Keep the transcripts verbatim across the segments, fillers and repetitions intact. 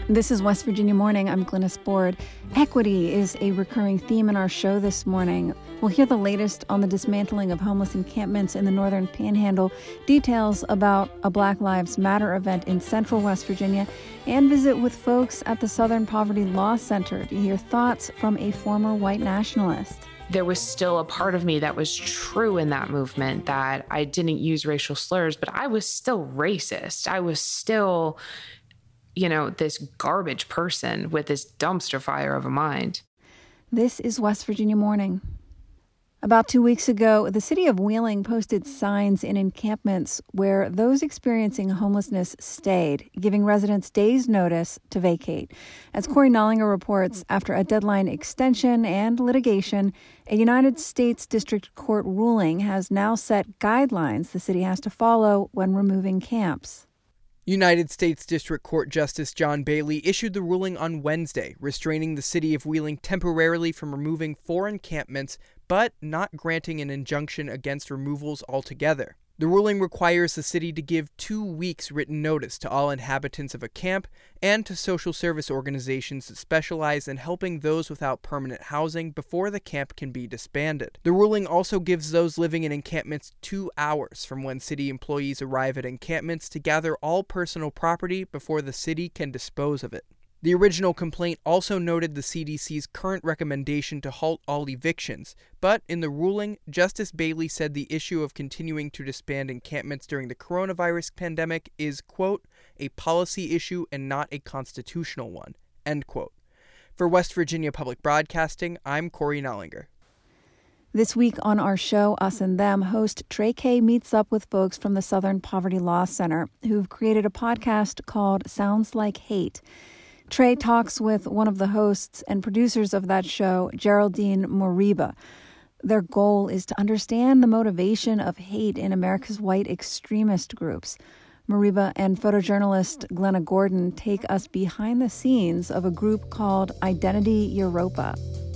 This is West Virginia Morning. I'm Glynis Board. Equity is a recurring theme in our show this morning. We'll hear the latest on the dismantling of homeless encampments in the northern panhandle, details about a Black Lives Matter event in central West Virginia, and visit with folks at the Southern Poverty Law Center to hear thoughts from a former white nationalist. There was still a part of me that was true in that movement, that I didn't use racial slurs, but I was still racist. I was still, you know, this garbage person with this dumpster fire of a mind. This is West Virginia Morning. About two weeks ago, the city of Wheeling posted signs in encampments where those experiencing homelessness stayed, giving residents days' notice to vacate. As Corey Nollinger reports, after a deadline extension and litigation, a United States District Court ruling has now set guidelines the city has to follow when removing camps. United States District Court Justice John Bailey issued the ruling on Wednesday, restraining the city of Wheeling temporarily from removing four encampments, but not granting an injunction against removals altogether. The ruling requires the city to give two weeks written notice to all inhabitants of a camp and to social service organizations that specialize in helping those without permanent housing before the camp can be disbanded. The ruling also gives those living in encampments two hours from when city employees arrive at encampments to gather all personal property before the city can dispose of it. The original complaint also noted the C D C's current recommendation to halt all evictions, but in the ruling, Justice Bailey said the issue of continuing to disband encampments during the coronavirus pandemic is, quote, a policy issue and not a constitutional one, end quote. For West Virginia Public Broadcasting, I'm Corey Nollinger. This week on our show, Us and Them, host Trey Kay meets up with folks from the Southern Poverty Law Center who've created a podcast called Sounds Like Hate. Trey talks with one of the hosts and producers of that show, Geraldine Moriba. Their goal is to understand the motivation of hate in America's white extremist groups. Moriba and photojournalist Glenna Gordon take us behind the scenes of a group called Identity Europa.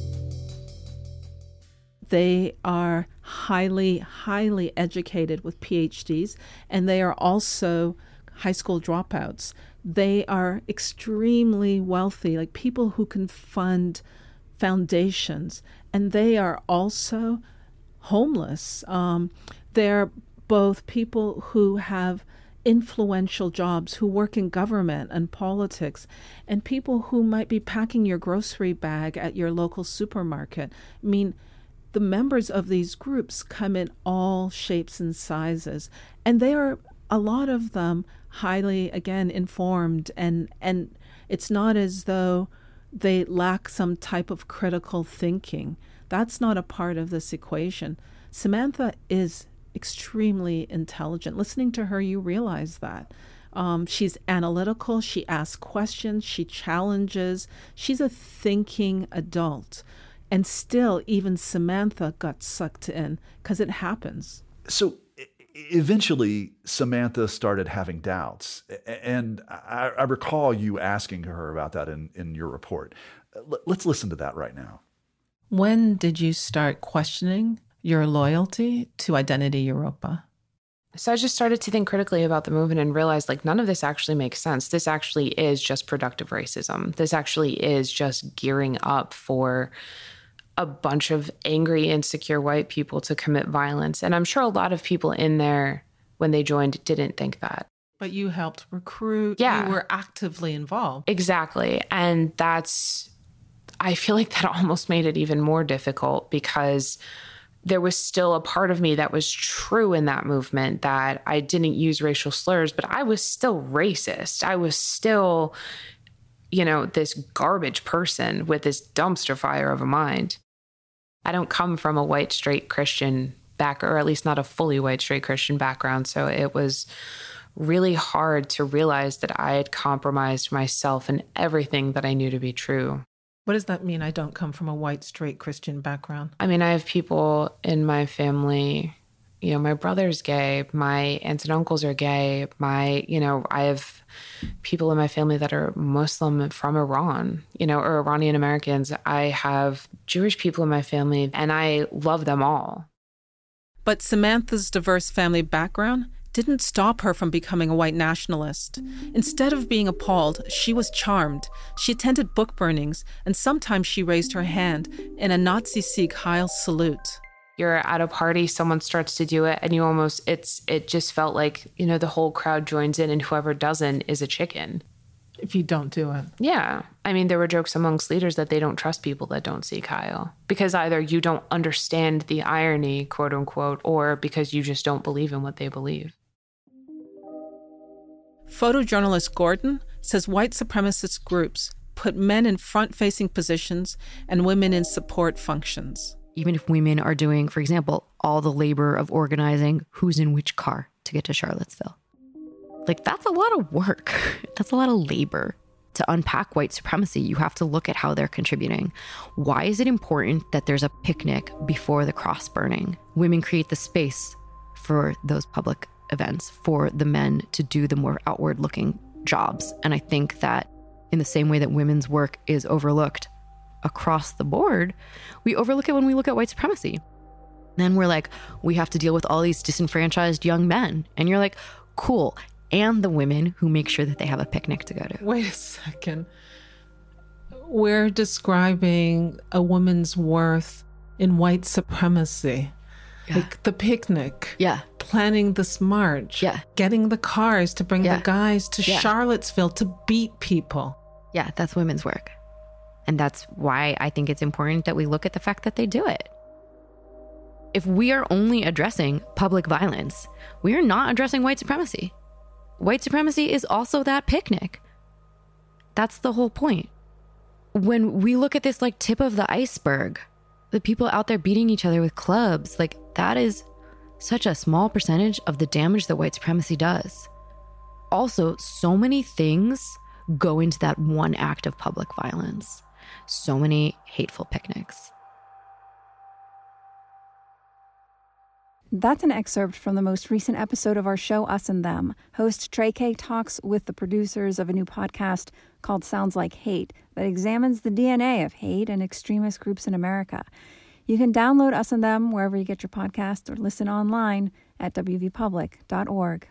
They are highly, highly educated with P H Ds, and they are also high school dropouts. They are extremely wealthy, like people who can fund foundations, and they are also homeless. Um, they're both people who have influential jobs, who work in government and politics, and people who might be packing your grocery bag at your local supermarket. I mean, the members of these groups come in all shapes and sizes, and they are, a lot of them, highly, again, informed, and and it's not as though they lack some type of critical thinking. That's not a part of this equation. Samantha is extremely intelligent. Listening to her, you realize that. Um, she's analytical, she asks questions, she challenges. She's a thinking adult. And still, even Samantha got sucked in, because it happens. So eventually, Samantha started having doubts. And I, I recall you asking her about that in, in your report. Let's listen to that right now. When did you start questioning your loyalty to Identity Europa? So I just started to think critically about the movement and realized, like, none of this actually makes sense. This actually is just productive racism. This actually is just gearing up for a bunch of angry, insecure white people to commit violence. And I'm sure a lot of people in there, when they joined, didn't think that. But you helped recruit. Yeah. You were actively involved. Exactly. And that's, I feel like that almost made it even more difficult, because there was still a part of me that was true in that movement, that I didn't use racial slurs, but I was still racist. I was still, you know, this garbage person with this dumpster fire of a mind. I don't come from a white, straight Christian back, or at least not a fully white, straight Christian background. So it was really hard to realize that I had compromised myself and everything that I knew to be true. What does that mean? I don't come from a white, straight Christian background. I mean, I have people in my family, you know, my brother's gay, my aunts and uncles are gay, my, you know, I have people in my family that are Muslim from Iran, you know, or Iranian Americans. I have Jewish people in my family, and I love them all. But Samantha's diverse family background didn't stop her from becoming a white nationalist. Instead of being appalled, she was charmed. She attended book burnings, and sometimes she raised her hand in a Nazi-Sieg Heil salute. You're at a party, someone starts to do it, and you almost, it's, it just felt like, you know, the whole crowd joins in, and whoever doesn't is a chicken. If you don't do it. Yeah. I mean, there were jokes amongst leaders that they don't trust people that don't Sieg Heil. Because either you don't understand the irony, quote unquote, or because you just don't believe in what they believe. Photojournalist Gordon says white supremacist groups put men in front-facing positions and women in support functions. Even if women are doing, for example, all the labor of organizing who's in which car to get to Charlottesville. Like, that's a lot of work. That's a lot of labor. To unpack white supremacy, you have to look at how they're contributing. Why is it important that there's a picnic before the cross burning? Women create the space for those public events, for the men to do the more outward-looking jobs. And I think that in the same way that women's work is overlooked across the board, we overlook it when we look at white supremacy. Then we're like, we have to deal with all these disenfranchised young men. And you're like, cool. And the women who make sure that they have a picnic to go to. Wait a second. We're describing a woman's worth in white supremacy. Yeah. Like the picnic. Yeah. Planning this march. Yeah. Getting the cars to bring Yeah. the guys to Yeah. Charlottesville to beat people. Yeah, that's women's work. And that's why I think it's important that we look at the fact that they do it. If we are only addressing public violence, we are not addressing white supremacy. White supremacy is also that picnic. That's the whole point. When we look at this like tip of the iceberg, the people out there beating each other with clubs, like that is such a small percentage of the damage that white supremacy does. Also, so many things go into that one act of public violence. So many hateful picnics. That's an excerpt from the most recent episode of our show, Us and Them. Host Trey K talks with the producers of a new podcast called Sounds Like Hate that examines the D N A of hate and extremist groups in America. You can download Us and Them wherever you get your podcast or listen online at w v public dot org.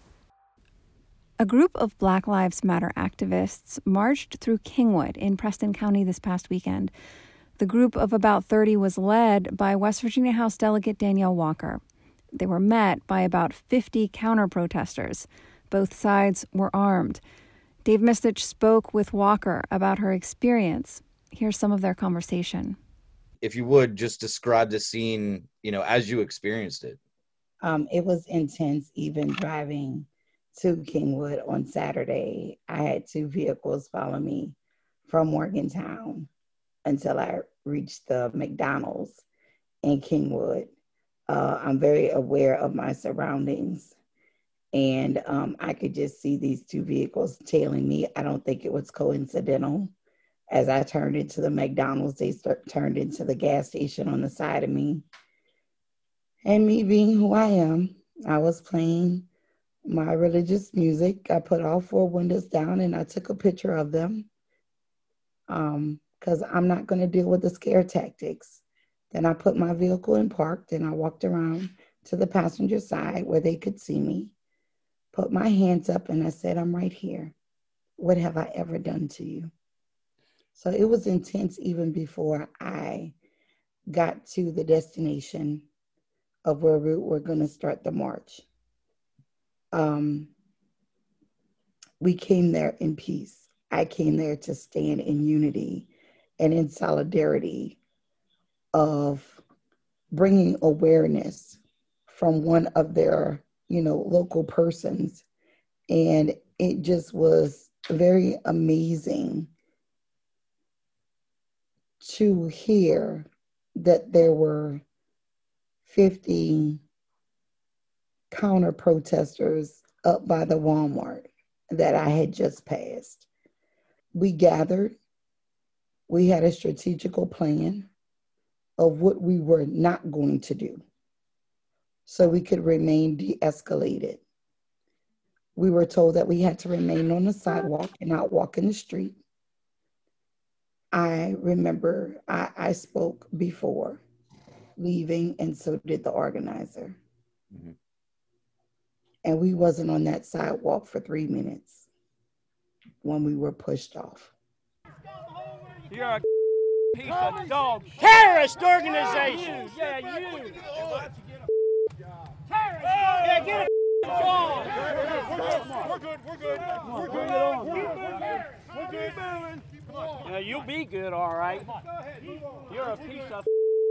A group of Black Lives Matter activists marched through Kingwood in Preston County this past weekend. The group of about thirty was led by West Virginia House Delegate Danielle Walker. They were met by about fifty counter-protesters. Both sides were armed. Dave Mistich spoke with Walker about her experience. Here's some of their conversation. If you would, just describe the scene, you know, as you experienced it. Um, it was intense, even driving to Kingwood on Saturday. I had two vehicles follow me from Morgantown until I reached the McDonald's in Kingwood. Uh, I'm very aware of my surroundings, and um, I could just see these two vehicles tailing me. I don't think it was coincidental. As I turned into the McDonald's, they start, turned into the gas station on the side of me. And me being who I am, I was playing my religious music. I put all four windows down and I took a picture of them um, because I'm not going to deal with the scare tactics. Then I put my vehicle in parked and I walked around to the passenger side where they could see me, put my hands up and I said, I'm right here. What have I ever done to you? So it was intense even before I got to the destination of where we were going to start the march. Um, we came there in peace. I came there to stand in unity and in solidarity of bringing awareness from one of their, you know, local persons. And it just was very amazing to hear that there were fifty counter protesters up by the Walmart that I had just passed. We gathered, we had a strategical plan of what we were not going to do so we could remain de-escalated. We were told that we had to remain on the sidewalk and not walk in the street. I remember I, I spoke before leaving, and so did the organizer. Mm-hmm. And we wasn't on that sidewalk for three minutes when we were pushed off. You're a piece of dog. Terrorist organization. Yeah, you. Terrorist. Yeah, get a job. We're good. We're good. We're good. We're good. We're good. Yeah, you'll be good, all right. You're a piece of.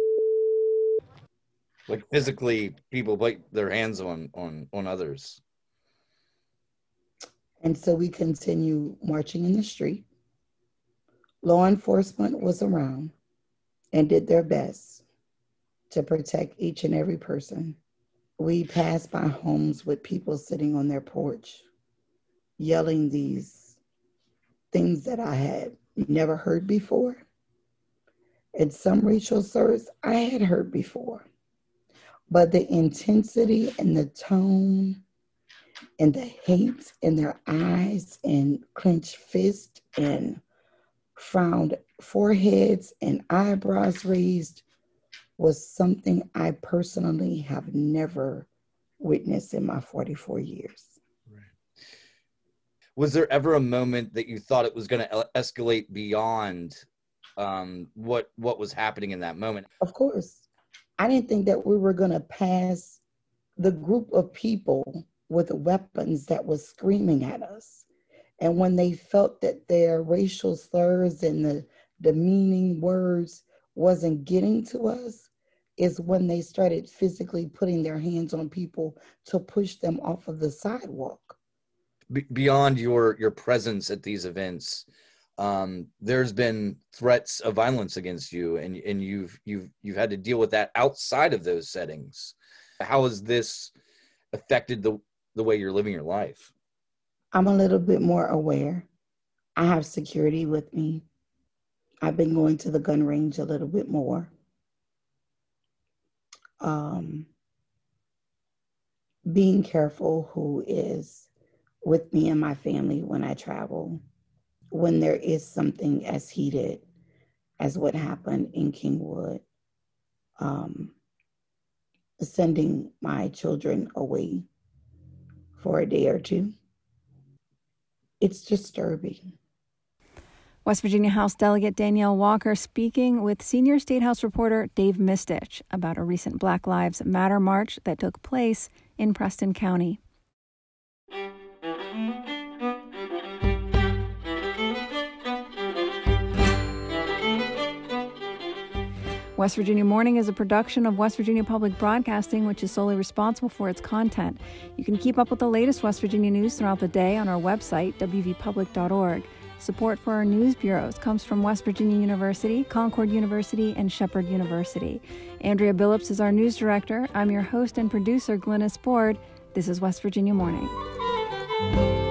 Like physically, people put their hands on on on others. And so we continue marching in the street. Law enforcement was around and did their best to protect each and every person. We passed by homes with people sitting on their porch, yelling these things that I had never heard before. And some racial slurs I had heard before. But the intensity and the tone and the hate in their eyes and clenched fists and frowned foreheads and eyebrows raised was something I personally have never witnessed in my forty-four years. Right. Was there ever a moment that you thought it was going to escalate beyond um, what what was happening in that moment? Of course. I didn't think that we were going to pass the group of people with weapons that was screaming at us. And when they felt that their racial slurs and the demeaning words wasn't getting to us, is when they started physically putting their hands on people to push them off of the sidewalk. Be- beyond your, your presence at these events, um, there's been threats of violence against you, and, and you've, you've, you've had to deal with that outside of those settings. How has this affected the, the way you're living your life? I'm a little bit more aware. I have security with me. I've been going to the gun range a little bit more. Um, being careful who is with me and my family when I travel, when there is something as heated as what happened in Kingwood, um, sending my children away for a day or two. It's disturbing. West Virginia House Delegate Danielle Walker speaking with senior State House reporter Dave Mistich about a recent Black Lives Matter march that took place in Preston County. West Virginia Morning is a production of West Virginia Public Broadcasting, which is solely responsible for its content. You can keep up with the latest West Virginia news throughout the day on our website, w v public dot org. Support for our news bureaus comes from West Virginia University, Concord University, and Shepherd University. Andrea Billups is our news director. I'm your host and producer, Glynis Board. This is West Virginia Morning.